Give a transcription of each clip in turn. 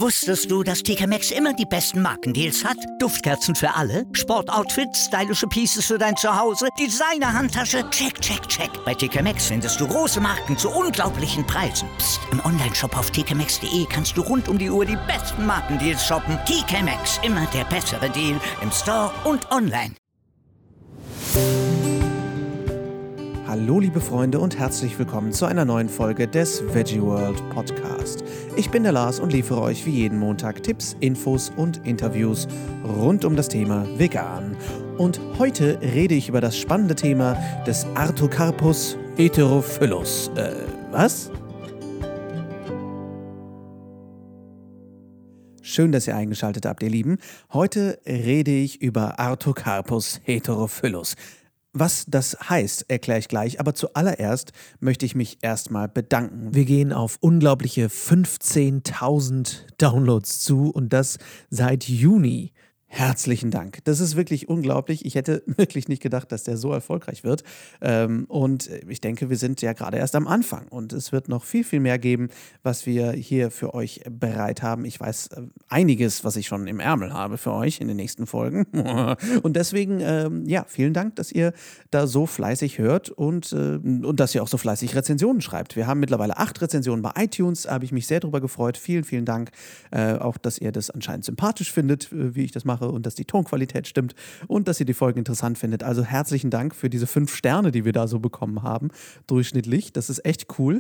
Wusstest du, dass TK Maxx immer die besten Markendeals hat? Duftkerzen für alle, Sportoutfits, stylische Pieces für dein Zuhause, Designer-Handtasche, check, check, check. Bei TK Maxx findest du große Marken zu unglaublichen Preisen. Psst. Im Onlineshop auf tkmaxx.de kannst du rund um die Uhr die besten Markendeals shoppen. TK Maxx, immer der bessere Deal im Store und online. Hallo liebe Freunde und herzlich willkommen zu einer neuen Folge des Veggie World Podcast. Ich bin der Lars und liefere euch wie jeden Montag Tipps, Infos und Interviews rund um das Thema Vegan. Und heute rede ich über das spannende Thema des Artocarpus heterophyllus. Was? Schön, dass ihr eingeschaltet habt, ihr Lieben. Heute rede ich über Artocarpus heterophyllus. Was das heißt, erkläre ich gleich, aber zuallererst möchte ich mich erstmal bedanken. Wir gehen auf unglaubliche 15.000 Downloads zu und das seit Juni. Herzlichen Dank. Das ist wirklich unglaublich. Ich hätte wirklich nicht gedacht, dass der so erfolgreich wird. Und ich denke, wir sind ja gerade erst am Anfang. Und es wird noch viel, viel mehr geben, was wir hier für euch bereit haben. Ich weiß einiges, was ich schon im Ärmel habe für euch in den nächsten Folgen. Und deswegen, vielen Dank, dass ihr da so fleißig hört und dass ihr auch so fleißig Rezensionen schreibt. Wir haben mittlerweile 8 Rezensionen bei iTunes. Da habe ich mich sehr drüber gefreut. Vielen, vielen Dank. Auch, dass ihr das anscheinend sympathisch findet, wie ich das mache. Und dass die Tonqualität stimmt und dass ihr die Folgen interessant findet. Also herzlichen Dank für diese 5 Sterne, die wir da so bekommen haben, durchschnittlich. Das ist echt cool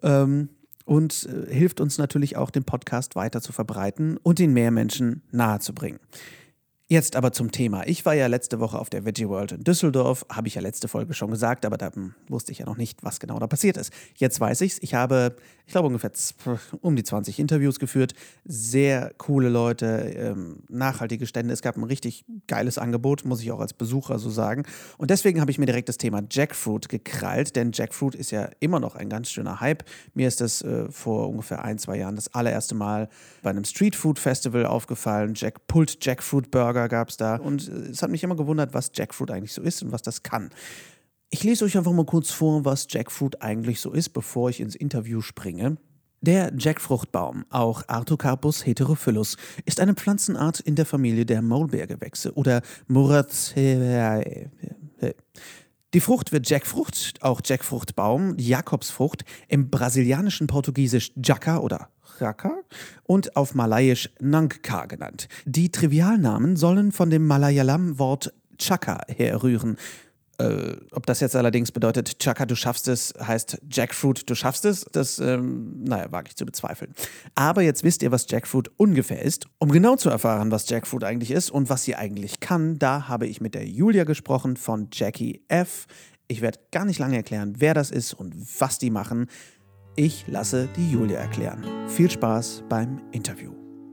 und hilft uns natürlich auch, den Podcast weiter zu verbreiten und ihn mehr Menschen nahezubringen. Jetzt aber zum Thema. Ich war ja letzte Woche auf der Veggie World in Düsseldorf, habe ich ja letzte Folge schon gesagt, aber da wusste ich ja noch nicht, was genau da passiert ist. Jetzt weiß ich's. Ich habe, ungefähr um die 20 Interviews geführt. Sehr coole Leute, nachhaltige Stände. Es gab ein richtig geiles Angebot, muss ich auch als Besucher so sagen. Und deswegen habe ich mir direkt das Thema Jackfruit gekrallt, denn Jackfruit ist ja immer noch ein ganz schöner Hype. Mir ist das vor ungefähr 1-2 Jahren das allererste Mal bei einem Streetfood Festival aufgefallen. Pulled Jackfruit Burger gab es da und es hat mich immer gewundert, was Jackfruit eigentlich so ist und was das kann. Ich lese euch einfach mal kurz vor, was Jackfruit eigentlich so ist, bevor ich ins Interview springe. Der Jackfruchtbaum, auch Artocarpus heterophyllus, ist eine Pflanzenart in der Familie der Maulbeergewächse oder Moraceae. Die Frucht wird Jackfrucht, auch Jackfruchtbaum, Jakobsfrucht, im brasilianischen Portugiesisch Jaca oder Jaca und auf Malayisch Nangka genannt. Die Trivialnamen sollen von dem Malayalam-Wort Chaka herrühren. Ob das jetzt allerdings bedeutet, Chaka, du schaffst es, heißt Jackfruit, du schaffst es, das, wage ich zu bezweifeln. Aber jetzt wisst ihr, was Jackfruit ungefähr ist. Um genau zu erfahren, was Jackfruit eigentlich ist und was sie eigentlich kann, da habe ich mit der Julia gesprochen von Jackie F. Ich werde gar nicht lange erklären, wer das ist und was die machen. Ich lasse die Julia erklären. Viel Spaß beim Interview.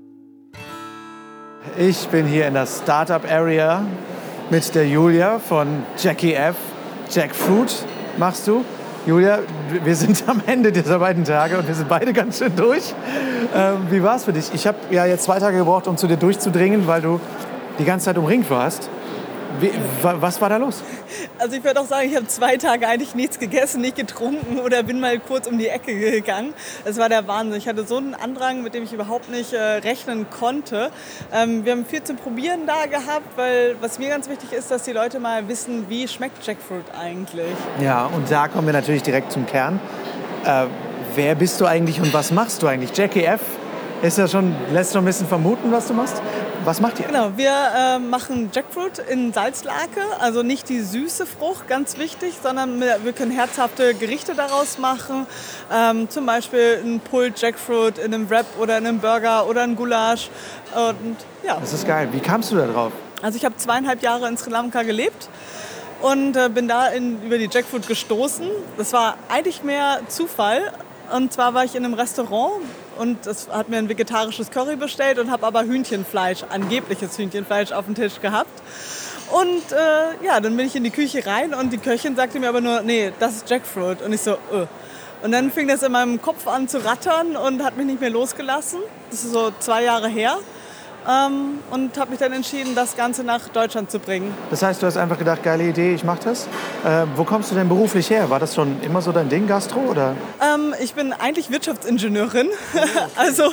Ich bin hier in der Startup Area mit der Julia von Jackie F. Jackfruit machst du. Julia, wir sind am Ende dieser beiden Tage und wir sind beide ganz schön durch. Wie war es für dich? Ich habe ja jetzt 2 Tage gebraucht, um zu dir durchzudringen, weil du die ganze Zeit umringt warst. Was war da los? Also ich würde auch sagen, ich habe 2 Tage eigentlich nichts gegessen, nicht getrunken oder bin mal kurz um die Ecke gegangen. Es war der Wahnsinn. Ich hatte so einen Andrang, mit dem ich überhaupt nicht rechnen konnte. Wir haben viel zum Probieren da gehabt, weil was mir ganz wichtig ist, dass die Leute mal wissen, wie schmeckt Jackfruit eigentlich. Ja, und da kommen wir natürlich direkt zum Kern. Wer bist du eigentlich und was machst du eigentlich? Jackie F. lässt schon ein bisschen vermuten, was du machst. Was macht ihr? Genau, wir machen Jackfruit in Salzlake, also nicht die süße Frucht, ganz wichtig, sondern wir können herzhafte Gerichte daraus machen. Zum Beispiel ein Pulled Jackfruit in einem Wrap oder in einem Burger oder ein Gulasch. Und, ja. Das ist geil. Wie kamst du da drauf? Also ich habe 2,5 Jahre in Sri Lanka gelebt und bin da über die Jackfruit gestoßen. Das war eigentlich mehr Zufall. Und zwar war ich in einem Restaurant und das hat mir ein vegetarisches Curry bestellt und habe aber Hühnchenfleisch, angebliches Hühnchenfleisch auf dem Tisch gehabt. Und dann bin ich in die Küche rein und die Köchin sagte mir aber nur, nee, das ist Jackfruit. Und ich so, Und dann fing das in meinem Kopf an zu rattern und hat mich nicht mehr losgelassen. Das ist so 2 Jahre her. und habe mich dann entschieden, das Ganze nach Deutschland zu bringen. Das heißt, du hast einfach gedacht, geile Idee, ich mache das. Wo kommst du denn beruflich her? War das schon immer so dein Ding, Gastro? Oder? Ich bin eigentlich Wirtschaftsingenieurin, also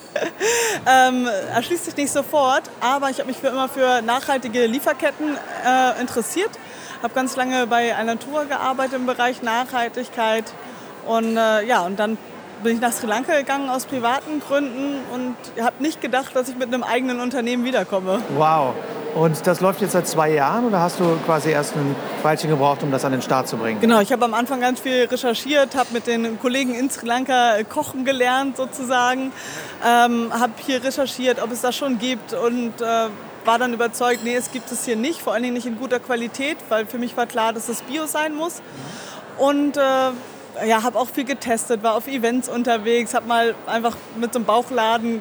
erschließt sich nicht sofort, aber ich habe mich immer für nachhaltige Lieferketten interessiert. Habe ganz lange bei Alnatura gearbeitet im Bereich Nachhaltigkeit und und dann bin ich nach Sri Lanka gegangen aus privaten Gründen und habe nicht gedacht, dass ich mit einem eigenen Unternehmen wiederkomme. Wow. Und das läuft jetzt seit 2 Jahren oder hast du quasi erst ein Weilchen gebraucht, um das an den Start zu bringen? Genau, ich habe am Anfang ganz viel recherchiert, habe mit den Kollegen in Sri Lanka kochen gelernt sozusagen, habe hier recherchiert, ob es das schon gibt und war dann überzeugt, nee, es gibt es hier nicht, vor allen Dingen nicht in guter Qualität, weil für mich war klar, dass es Bio sein muss. Und habe auch viel getestet, war auf Events unterwegs, habe mal einfach mit so einem Bauchladen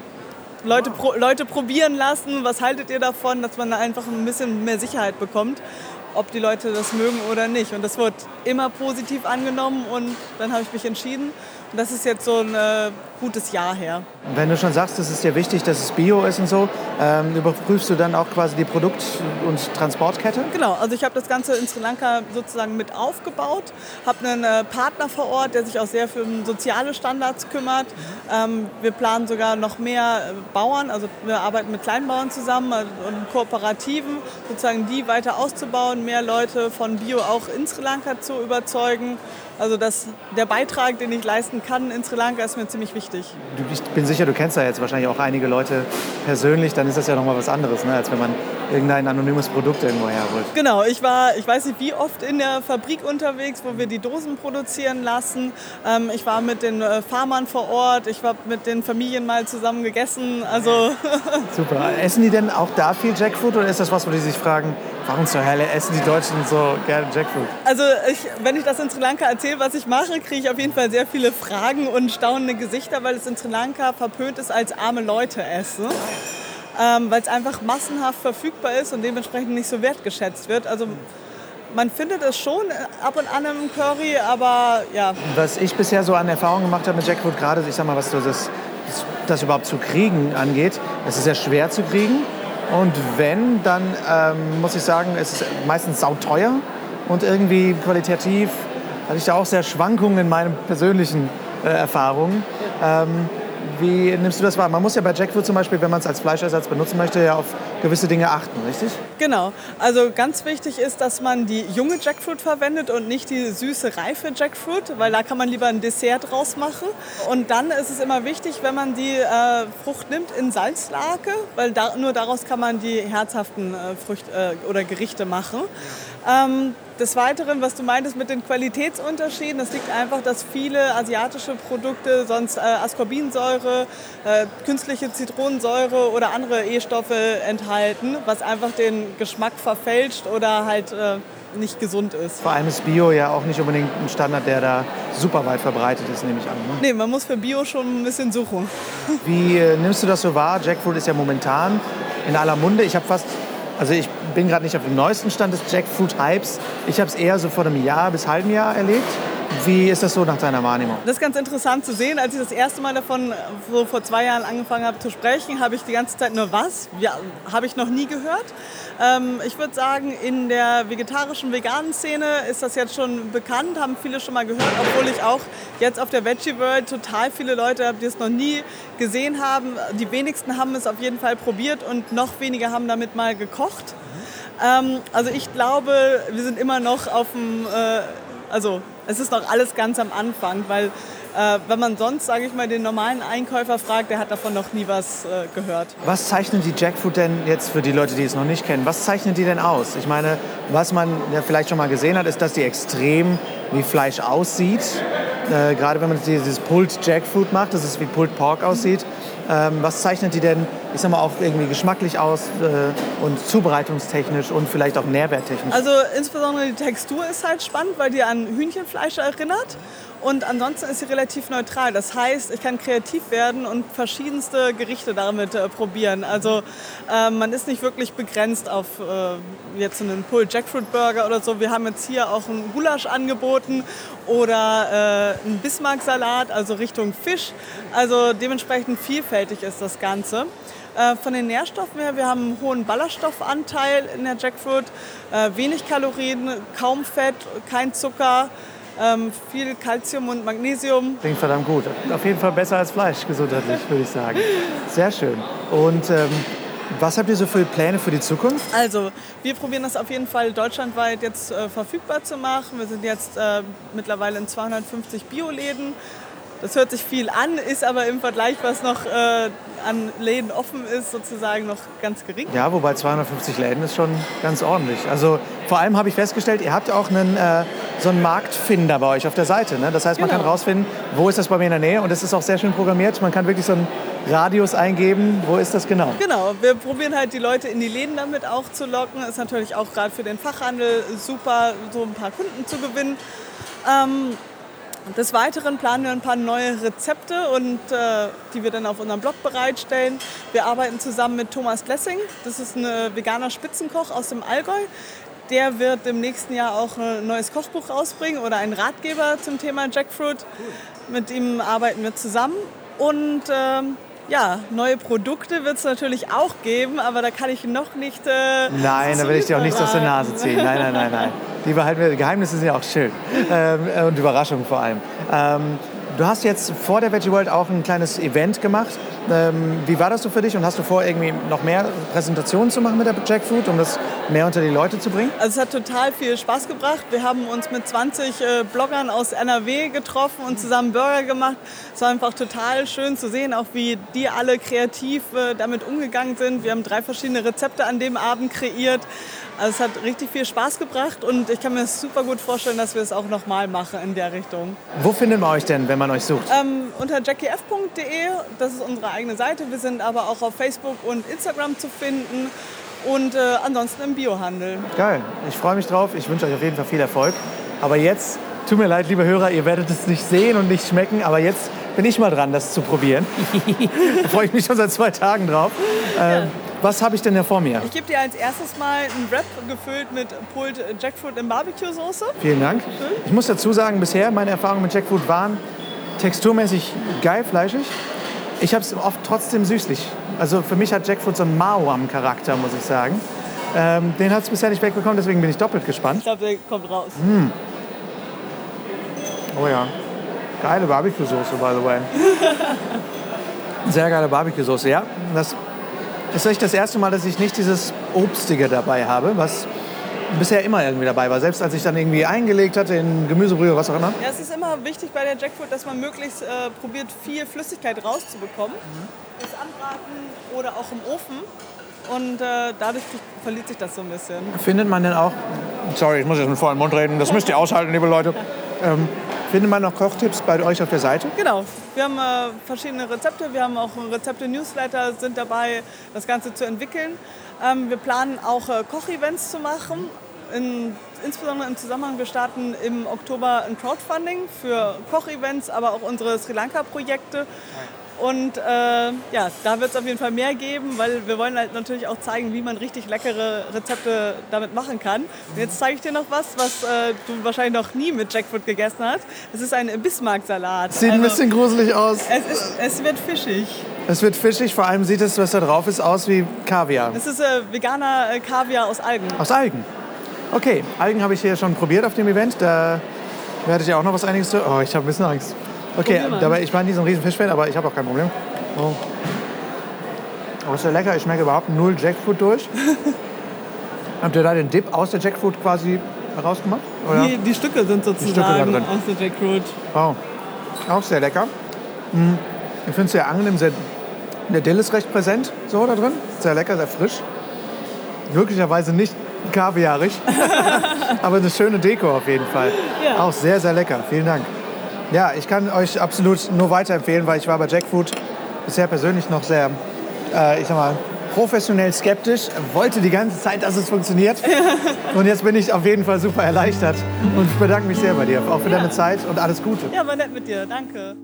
Leute probieren lassen, was haltet ihr davon, dass man da einfach ein bisschen mehr Sicherheit bekommt, ob die Leute das mögen oder nicht. Und das wird immer positiv angenommen und dann habe ich mich entschieden. Und das ist jetzt so ein gutes Jahr her. Wenn du schon sagst, es ist dir wichtig, dass es Bio ist und so, überprüfst du dann auch quasi die Produkt- und Transportkette? Genau, also ich habe das Ganze in Sri Lanka sozusagen mit aufgebaut, habe einen Partner vor Ort, der sich auch sehr für soziale Standards kümmert. Wir planen sogar noch mehr Bauern, also wir arbeiten mit Kleinbauern zusammen und Kooperativen, sozusagen die weiter auszubauen, mehr Leute von Bio auch in Sri Lanka zu überzeugen. Also der Beitrag, den ich leisten kann in Sri Lanka, ist mir ziemlich wichtig. Ich bin sicher, du kennst ja jetzt wahrscheinlich auch einige Leute persönlich, dann ist das ja nochmal was anderes, ne, als wenn man irgendein anonymes Produkt irgendwo herholt. Genau, ich weiß nicht wie oft in der Fabrik unterwegs, wo wir die Dosen produzieren lassen. Ich war mit den Farmern vor Ort, ich war mit den Familien mal zusammen gegessen. Also super. Essen die denn auch da viel Jackfruit oder ist das was, wo die sich fragen, warum zur Hölle essen die Deutschen so gerne Jackfruit? Also wenn ich das in Sri Lanka erzähle, was ich mache, kriege ich auf jeden Fall sehr viele Fragen und staunende Gesichter, weil es in Sri Lanka verpönt ist als arme Leute essen. Weil es einfach massenhaft verfügbar ist und dementsprechend nicht so wertgeschätzt wird. Also man findet es schon ab und an im Curry, aber ja. Was ich bisher so an Erfahrungen gemacht habe mit Jackfruit, gerade ich sag mal, was so das überhaupt zu kriegen angeht, es ist sehr schwer zu kriegen. Und wenn, dann muss ich sagen, es ist meistens sauteuer und irgendwie qualitativ hatte ich da auch sehr Schwankungen in meinen persönlichen Erfahrungen. Wie nimmst du das wahr? Man muss ja bei Jackfruit zum Beispiel, wenn man es als Fleischersatz benutzen möchte, ja auf gewisse Dinge achten, richtig? Genau. Also ganz wichtig ist, dass man die junge Jackfruit verwendet und nicht die süße, reife Jackfruit, weil da kann man lieber ein Dessert draus machen. Und dann ist es immer wichtig, wenn man die Frucht nimmt, in Salzlake, weil nur daraus kann man die herzhaften Früchte oder Gerichte machen. Des Weiteren, was du meintest mit den Qualitätsunterschieden, das liegt einfach, dass viele asiatische Produkte sonst Ascorbinsäure, künstliche Zitronensäure oder andere E-Stoffe enthalten, was einfach den Geschmack verfälscht oder halt nicht gesund ist. Vor allem ist Bio ja auch nicht unbedingt ein Standard, der da super weit verbreitet ist, nehme ich an. Ne? Nee, man muss für Bio schon ein bisschen suchen. Wie nimmst du das so wahr? Jackfruit ist ja momentan in aller Munde. Ich bin gerade nicht auf dem neuesten Stand des Jackfruit-Hypes. Ich habe es eher so vor einem Jahr bis halben Jahr erlebt. Wie ist das so nach deiner Wahrnehmung? Das ist ganz interessant zu sehen. Als ich das erste Mal davon so vor 2 Jahren angefangen habe zu sprechen, habe ich die ganze Zeit nur habe ich noch nie gehört. Ich würde sagen, in der vegetarischen, veganen Szene ist das jetzt schon bekannt, haben viele schon mal gehört, obwohl ich auch jetzt auf der Veggie World total viele Leute habe, die es noch nie gesehen haben. Die wenigsten haben es auf jeden Fall probiert und noch weniger haben damit mal gekocht. Also ich glaube, wir sind immer noch auf dem... es ist noch alles ganz am Anfang, weil wenn man sonst, sage ich mal, den normalen Einkäufer fragt, der hat davon noch nie was gehört. Was zeichnet die Jackfruit denn jetzt für die Leute, die es noch nicht kennen, was zeichnet die denn aus? Ich meine, was man ja vielleicht schon mal gesehen hat, ist, dass die extrem wie Fleisch aussieht. Gerade wenn man dieses Pulled Jackfruit macht, dass es wie Pulled Pork aussieht. Was zeichnet die denn, ich sag mal, auch irgendwie geschmacklich aus und zubereitungstechnisch und vielleicht auch nährwerttechnisch? Also insbesondere die Textur ist halt spannend, weil die an Hühnchenfleisch erinnert. Und ansonsten ist sie relativ neutral. Das heißt, ich kann kreativ werden und verschiedenste Gerichte damit probieren. Also man ist nicht wirklich begrenzt auf jetzt einen Pulled Jackfruit Burger oder so. Wir haben jetzt hier auch einen Gulasch angeboten oder einen Bismarck-Salat, also Richtung Fisch. Also dementsprechend vielfältig ist das Ganze. Von den Nährstoffen her, wir haben einen hohen Ballaststoffanteil in der Jackfruit, wenig Kalorien, kaum Fett, kein Zucker. Viel Calcium und Magnesium. Klingt verdammt gut. Auf jeden Fall besser als Fleisch, gesundheitlich, würde ich sagen. Sehr schön. Und was habt ihr so für Pläne für die Zukunft? Also, wir probieren das auf jeden Fall deutschlandweit jetzt verfügbar zu machen. Wir sind jetzt mittlerweile in 250 Bioläden. Das hört sich viel an, ist aber im Vergleich, was noch an Läden offen ist, sozusagen noch ganz gering. Ja, wobei 250 Läden ist schon ganz ordentlich. Also vor allem habe ich festgestellt, ihr habt auch so einen Marktfinder bei euch auf der Seite. Ne? Das heißt, man kann rausfinden, wo ist das bei mir in der Nähe. Und es ist auch sehr schön programmiert. Man kann wirklich so einen Radius eingeben. Wo ist das genau? Genau, wir probieren halt die Leute in die Läden damit auch zu locken. Ist natürlich auch gerade für den Fachhandel super, so ein paar Kunden zu gewinnen. Des Weiteren planen wir ein paar neue Rezepte, und die wir dann auf unserem Blog bereitstellen. Wir arbeiten zusammen mit Thomas Lessing. Das ist ein veganer Spitzenkoch aus dem Allgäu. Der wird im nächsten Jahr auch ein neues Kochbuch rausbringen oder einen Ratgeber zum Thema Jackfruit. Mit ihm arbeiten wir zusammen. Und neue Produkte wird es natürlich auch geben, aber da kann ich noch nicht Nein, da will ich dir auch nichts aus der Nase ziehen. Nein. Lieber halt, Geheimnisse sind ja auch schön. Und Überraschungen vor allem. Du hast jetzt vor der Veggie World auch ein kleines Event gemacht. Wie war das so für dich? Und hast du vor, irgendwie noch mehr Präsentationen zu machen mit der Jackfruit, um das mehr unter die Leute zu bringen? Also es hat total viel Spaß gebracht. Wir haben uns mit 20 Bloggern aus NRW getroffen und zusammen Burger gemacht. Es war einfach total schön zu sehen, auch wie die alle kreativ damit umgegangen sind. Wir haben 3 verschiedene Rezepte an dem Abend kreiert. Also es hat richtig viel Spaß gebracht, und ich kann mir super gut vorstellen, dass wir es auch nochmal machen in der Richtung. Wo findet man euch denn, wenn man euch sucht? Unter jackief.de, das ist unsere eigene Seite. Wir sind aber auch auf Facebook und Instagram zu finden und ansonsten im Biohandel. Geil, ich freue mich drauf. Ich wünsche euch auf jeden Fall viel Erfolg. Aber jetzt, tut mir leid, liebe Hörer, ihr werdet es nicht sehen und nicht schmecken, aber jetzt bin ich mal dran, das zu probieren. Da freue ich mich schon seit 2 Tagen drauf. Was habe ich denn hier vor mir? Ich gebe dir als erstes mal einen Wrap gefüllt mit Pulled Jackfruit in Barbecue-Soße. Vielen Dank. Ich muss dazu sagen, bisher meine Erfahrungen mit Jackfruit waren texturmäßig geil, fleischig. Ich habe es oft trotzdem süßlich. Also für mich hat Jackfruit so einen Mao-Charakter, muss ich sagen. Den hat es bisher nicht wegbekommen, deswegen bin ich doppelt gespannt. Ich glaube, der kommt raus. Oh ja. Geile Barbecue-Soße, by the way. Sehr geile Barbecue-Soße, ja. Das ist echt das erste Mal, dass ich nicht dieses Obstige dabei habe, was bisher immer irgendwie dabei war. Selbst als ich dann irgendwie eingelegt hatte in Gemüsebrühe, was auch immer. Ja, es ist immer wichtig bei der Jackfruit, dass man möglichst probiert, viel Flüssigkeit rauszubekommen. Das Anbraten oder auch im Ofen. Und dadurch verliert sich das so ein bisschen. Findet man denn auch, sorry, ich muss jetzt mit vollem Mund reden, das müsst ihr aushalten, liebe Leute. Findet man noch Kochtipps bei euch auf der Seite? Genau, wir haben verschiedene Rezepte, wir haben auch Rezepte-Newsletter, sind dabei, das Ganze zu entwickeln. Wir planen auch Kochevents zu machen, insbesondere im Zusammenhang, wir starten im Oktober ein Crowdfunding für Kochevents, aber auch unsere Sri Lanka-Projekte. Und da wird es auf jeden Fall mehr geben, weil wir wollen halt natürlich auch zeigen, wie man richtig leckere Rezepte damit machen kann. Und jetzt zeige ich dir noch was du wahrscheinlich noch nie mit Jackfruit gegessen hast. Es ist ein Bismarck-Salat. Sieht ein bisschen gruselig aus. Es wird fischig. Es wird fischig, vor allem sieht es, was da drauf ist, aus wie Kaviar. Es ist veganer Kaviar aus Algen. Aus Algen? Okay, Algen habe ich hier schon probiert auf dem Event. Da werdet ihr auch noch was einiges zu... Oh, ich habe ein bisschen Angst. Okay, dabei, ich meine, die sind ein riesen Fischfan, aber ich habe auch kein Problem. Oh. Aber ist ja lecker, ich schmecke überhaupt 0 Jackfruit durch. Habt ihr da den Dip aus der Jackfruit quasi rausgemacht? Oder? Die Stücke sind sozusagen da drin. aus der Jackfruit. Wow, auch sehr lecker. Ich finde es sehr angenehm, der Dill ist recht präsent so da drin. Sehr lecker, sehr frisch. Möglicherweise nicht kaviarig, aber eine schöne Deko auf jeden Fall. Ja. Auch sehr, sehr lecker. Vielen Dank. Ja, ich kann euch absolut nur weiterempfehlen, weil ich war bei Jackfruit bisher persönlich noch sehr, professionell skeptisch, wollte die ganze Zeit, dass es funktioniert. Und jetzt bin ich auf jeden Fall super erleichtert und ich bedanke mich sehr bei dir, auch für deine Zeit und alles Gute. Ja, war nett mit dir. Danke.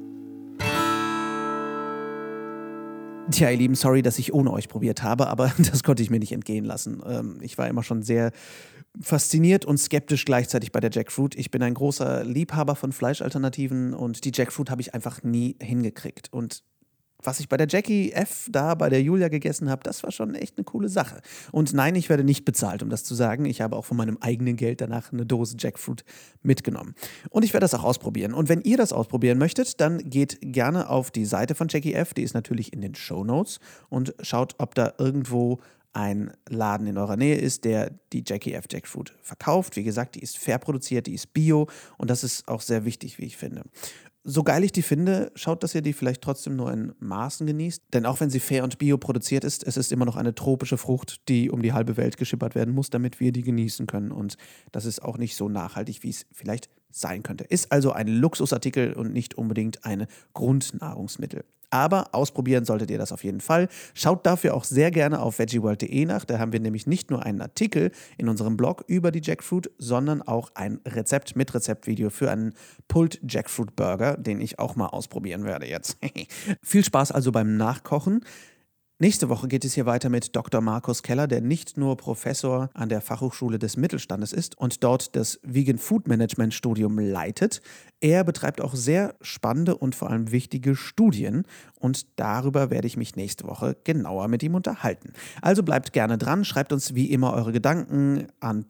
Tja, ihr Lieben, sorry, dass ich ohne euch probiert habe, aber das konnte ich mir nicht entgehen lassen. Ich war immer schon sehr fasziniert und skeptisch gleichzeitig bei der Jackfruit. Ich bin ein großer Liebhaber von Fleischalternativen und die Jackfruit habe ich einfach nie hingekriegt. Und was ich bei der Jackie F. da bei der Julia gegessen habe, das war schon echt eine coole Sache. Und nein, ich werde nicht bezahlt, um das zu sagen. Ich habe auch von meinem eigenen Geld danach eine Dose Jackfruit mitgenommen. Und ich werde das auch ausprobieren. Und wenn ihr das ausprobieren möchtet, dann geht gerne auf die Seite von Jackie F. Die ist natürlich in den Shownotes und schaut, ob da irgendwo ein Laden in eurer Nähe ist, der die Jackie F. Jackfruit verkauft. Wie gesagt, die ist fair produziert, die ist bio und das ist auch sehr wichtig, wie ich finde. So geil ich die finde, schaut, dass ihr die vielleicht trotzdem nur in Maßen genießt. Denn auch wenn sie fair und bio produziert ist, es ist immer noch eine tropische Frucht, die um die halbe Welt geschippert werden muss, damit wir die genießen können. Und das ist auch nicht so nachhaltig, wie es vielleicht sein könnte. Ist also ein Luxusartikel und nicht unbedingt ein Grundnahrungsmittel. Aber ausprobieren solltet ihr das auf jeden Fall. Schaut dafür auch sehr gerne auf veggieworld.de nach. Da haben wir nämlich nicht nur einen Artikel in unserem Blog über die Jackfruit, sondern auch ein Rezept mit Rezeptvideo für einen Pulled Jackfruit Burger, den ich auch mal ausprobieren werde jetzt. Viel Spaß also beim Nachkochen. Nächste Woche geht es hier weiter mit Dr. Markus Keller, der nicht nur Professor an der Fachhochschule des Mittelstandes ist und dort das Vegan Food Management Studium leitet. Er betreibt auch sehr spannende und vor allem wichtige Studien und darüber werde ich mich nächste Woche genauer mit ihm unterhalten. Also bleibt gerne dran, schreibt uns wie immer eure Gedanken an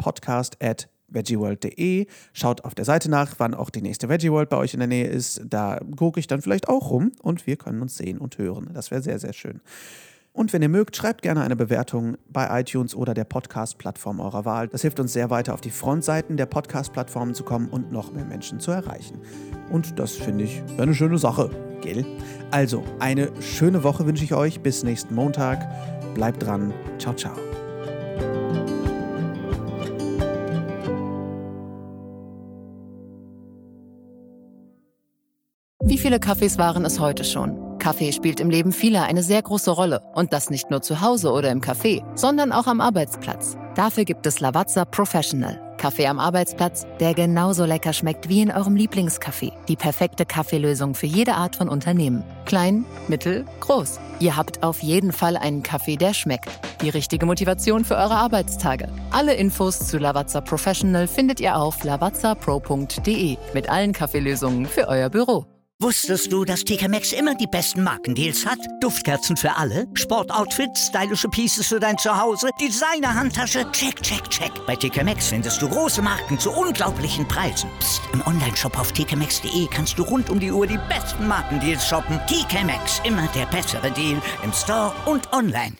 podcast@veggieworld.de. Schaut auf der Seite nach, wann auch die nächste Veggie World bei euch in der Nähe ist. Da gucke ich dann vielleicht auch rum und wir können uns sehen und hören. Das wäre sehr, sehr schön. Und wenn ihr mögt, schreibt gerne eine Bewertung bei iTunes oder der Podcast-Plattform eurer Wahl. Das hilft uns sehr weiter auf die Frontseiten der Podcast-Plattformen zu kommen und noch mehr Menschen zu erreichen. Und das finde ich eine schöne Sache, gell? Also, eine schöne Woche wünsche ich euch. Bis nächsten Montag. Bleibt dran. Ciao, ciao. Wie viele Kaffees waren es heute schon? Kaffee spielt im Leben vieler eine sehr große Rolle. Und das nicht nur zu Hause oder im Café, sondern auch am Arbeitsplatz. Dafür gibt es Lavazza Professional. Kaffee am Arbeitsplatz, der genauso lecker schmeckt wie in eurem Lieblingscafé. Die perfekte Kaffeelösung für jede Art von Unternehmen. Klein, mittel, groß. Ihr habt auf jeden Fall einen Kaffee, der schmeckt. Die richtige Motivation für eure Arbeitstage. Alle Infos zu Lavazza Professional findet ihr auf lavazzapro.de mit allen Kaffeelösungen für euer Büro. Wusstest du, dass TK Maxx immer die besten Markendeals hat? Duftkerzen für alle, Sportoutfits, stylische Pieces für dein Zuhause, Designer-Handtasche, check, check, check. Bei TK Maxx findest du große Marken zu unglaublichen Preisen. Psst. Im Onlineshop auf tkmaxx.de kannst du rund um die Uhr die besten Markendeals shoppen. TK Maxx, immer der bessere Deal im Store und online.